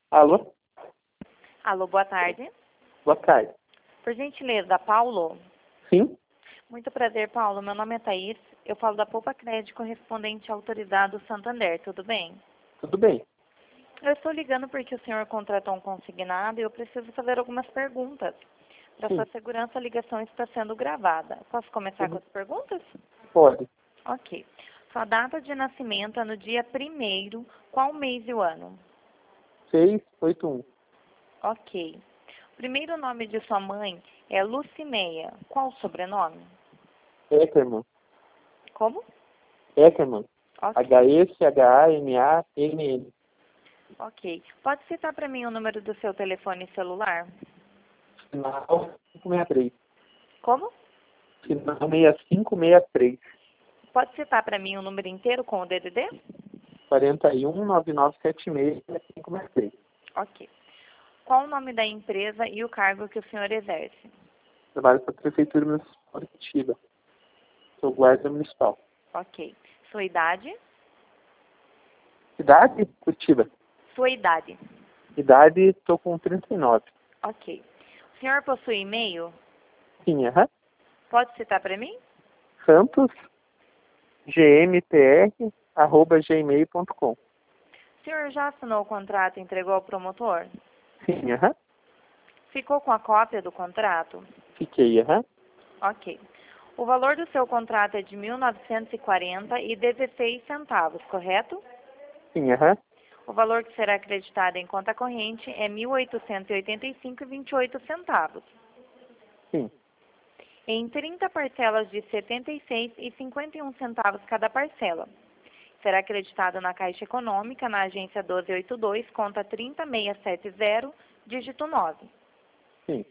Alô? Alô, boa tarde. Boa tarde. Por gentileza, Paulo? Sim? Muito prazer, Paulo. Meu nome é Thaís. Eu falo da Poupa Crédito correspondente autorizado Santander, tudo bem? Tudo bem. Eu estou ligando porque o senhor contratou um consignado e eu preciso fazer algumas perguntas. Para Sim. sua segurança, a ligação está sendo gravada. Posso começar com Uhum. as perguntas? Pode. Ok. Sua data de nascimento é no dia 1º, qual mês e o ano? 681. Ok. O primeiro nome de sua mãe é Lucineia. Qual o sobrenome? Eckermann. Como? Eckermann. Ok. H-E-C-H-A-M-A-N-N. Ok. Pode citar para mim o número do seu telefone celular? Final 563. Como? Final 6563. Pode citar para mim o número inteiro com o DDD? 41-9976-563. Ok. Qual o nome da empresa e o cargo que o senhor exerce? Trabalho para a Prefeitura Municipal de Curitiba. Sou guarda municipal. Ok. Sua idade? Idade? Curitiba. Sua idade. Idade, estou com 39. Ok. O senhor possui e-mail? Sim, aham. Pode citar para mim? Santos, gmpr@gmail.com. O senhor já assinou o contrato e entregou ao promotor? Sim, aham. Ficou com a cópia do contrato? Fiquei, aham. Ok. O valor do seu contrato é de 1.940,16 centavos, correto? Sim, aham. O valor que será acreditado em conta corrente é 1.885,28 centavos. Sim. Em 30 parcelas de 76,51 centavos cada parcela. Será acreditado na Caixa Econômica, na agência 1282, conta 30670, dígito 9. Sim.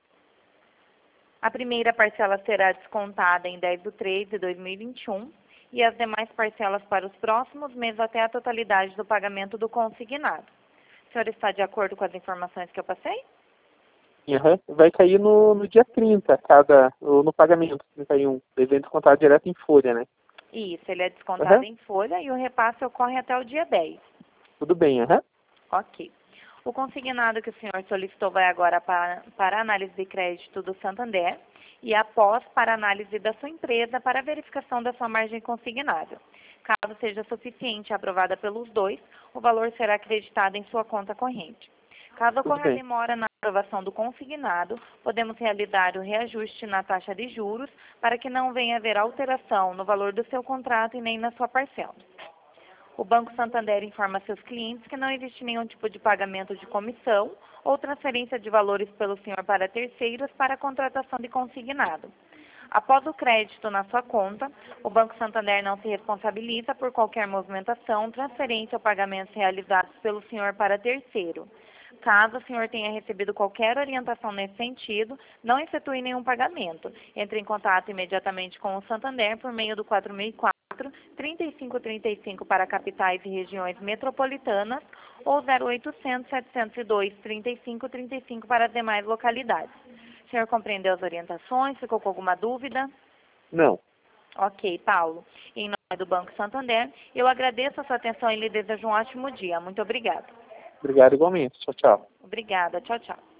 A primeira parcela será descontada em 10/3/2021 e as demais parcelas para os próximos meses até a totalidade do pagamento do consignado. O senhor está de acordo com as informações que eu passei? Aham. Vai cair no dia 30, ou no pagamento, 31. Devendo contar direto em folha, né? Isso, ele é descontado Aham. em folha e o repasse ocorre até o dia 10. Tudo bem, aham. Ok. O consignado que o senhor solicitou vai agora para análise de crédito do Santander e após para análise da sua empresa para verificação da sua margem consignável. Caso seja suficiente e aprovada pelos dois, o valor será acreditado em sua conta corrente. Caso Tudo ocorra bem. demora na aprovação do consignado, podemos realizar o reajuste na taxa de juros para que não venha haver alteração no valor do seu contrato e nem na sua parcela. O Banco Santander informa seus clientes que não existe nenhum tipo de pagamento de comissão ou transferência de valores pelo senhor para terceiros para a contratação de consignado. Após o crédito na sua conta, o Banco Santander não se responsabiliza por qualquer movimentação, transferência ou pagamentos realizados pelo senhor para terceiro. Caso o senhor tenha recebido qualquer orientação nesse sentido, não efetue nenhum pagamento. Entre em contato imediatamente com o Santander por meio do 4004-3535 para capitais e regiões metropolitanas ou 0800-702-3535 para as demais localidades. O senhor compreendeu as orientações? Ficou com alguma dúvida? Não. Ok, Paulo. Em nome do Banco Santander, eu agradeço a sua atenção e lhe desejo um ótimo dia. Muito obrigada. Obrigado igualmente. Tchau, tchau. Obrigada. Tchau, tchau.